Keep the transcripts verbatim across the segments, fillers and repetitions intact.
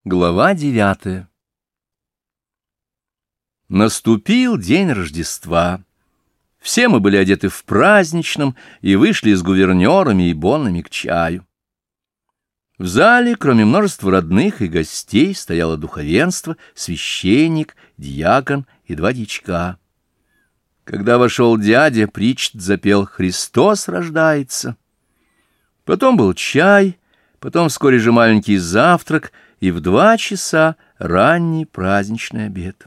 Глава девятая. Наступил день Рождества. Все мы были одеты в праздничном и вышли с гувернерами и боннами к чаю. В зале, кроме множества родных и гостей, стояло духовенство, священник, дьякон и два дьячка. Когда вошел дядя, причт запел «Христос рождается». Потом был чай, потом вскоре же маленький завтрак — и в два часа ранний праздничный обед.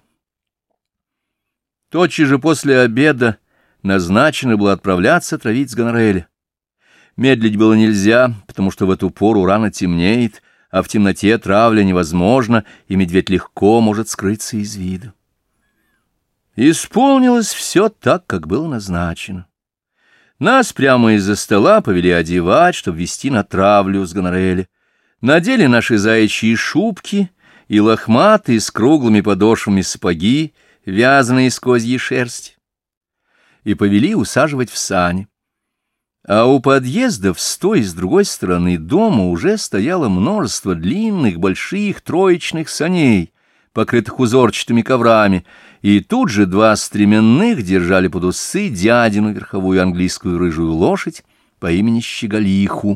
Тотчас же после обеда назначено было отправляться травить с Гонорреля. Медлить было нельзя, потому что в эту пору рано темнеет, а в темноте травля невозможна, и медведь легко может скрыться из вида. Исполнилось все так, как было назначено. Нас прямо из-за стола повели одевать, чтобы везти на травлю с Гонорреля. Надели наши заячьи шубки и лохматые с круглыми подошвами сапоги, вязаные из козьей шерсти, и повели усаживать в сани. А у подъездов с той и с другой стороны дома уже стояло множество длинных больших троечных саней, покрытых узорчатыми коврами, и тут же два стременных держали под усы дядину верховую английскую рыжую лошадь по имени Щеголиху.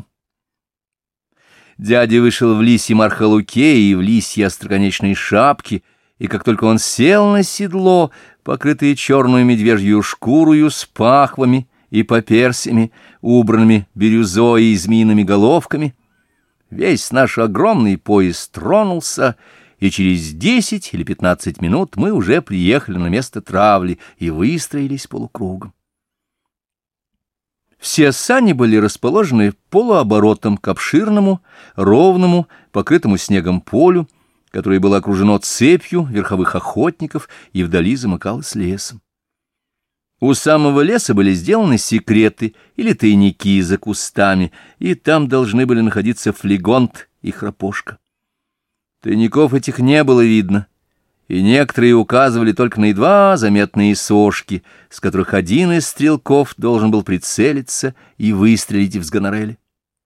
Дядя вышел в лисьем архалуке и в лисьей остроконечной шапке, и как только он сел на седло, покрытое черную медвежью шкурою с пахвами и поперсями, убранными бирюзой и змеиными головками, весь наш огромный поезд тронулся, и через десять или пятнадцать минут мы уже приехали на место травли и выстроились полукругом. Все сани были расположены полуоборотом к обширному, ровному, покрытому снегом полю, которое было окружено цепью верховых охотников и вдали замыкалось лесом. У самого леса были сделаны секреты или тайники за кустами, и там должны были находиться флегонт и храпошка. Тайников этих не было видно, и некоторые указывали только на едва заметные сошки, с которых один из стрелков должен был прицелиться и выстрелить в Гонорреля.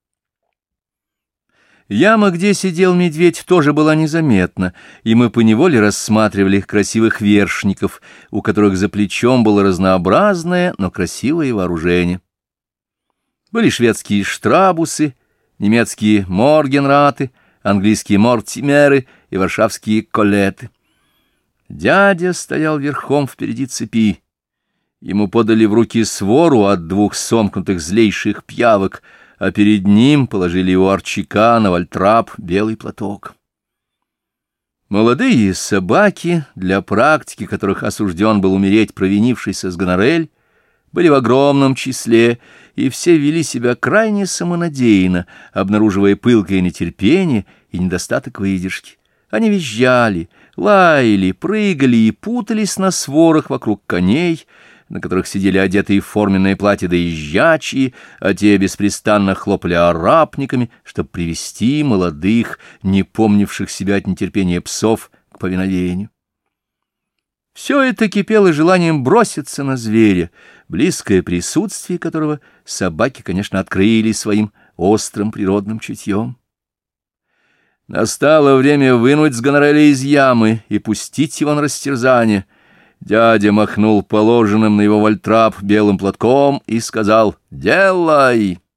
Яма, где сидел медведь, тоже была незаметна, и мы поневоле рассматривали красивых вершников, у которых за плечом было разнообразное, но красивое вооружение. Были шведские штрабусы, немецкие моргенраты, английские мортимеры и варшавские колеты. Дядя стоял верхом впереди цепи. Ему подали в руки свору от двух сомкнутых злейших пьявок, а перед ним положили у арчака на вальтрап белый платок. Молодые собаки, для практики которых осужден был умереть провинившийся с Гоноррель, были в огромном числе, и все вели себя крайне самонадеянно, обнаруживая пылкое нетерпение и недостаток выдержки. Они визжали, лаяли, прыгали и путались на сворах вокруг коней, на которых сидели одетые в форменное платье доезжачие, а те беспрестанно хлопали арапниками, чтобы привести молодых, не помнивших себя от нетерпения псов, к повиновению. Все это кипело желанием броситься на зверя, близкое присутствие которого собаки, конечно, открыли своим острым природным чутьем. Настало время вынуть с Гонорреля из ямы и пустить его на растерзание. Дядя махнул положенным на его вальтрап белым платком и сказал «Делай!».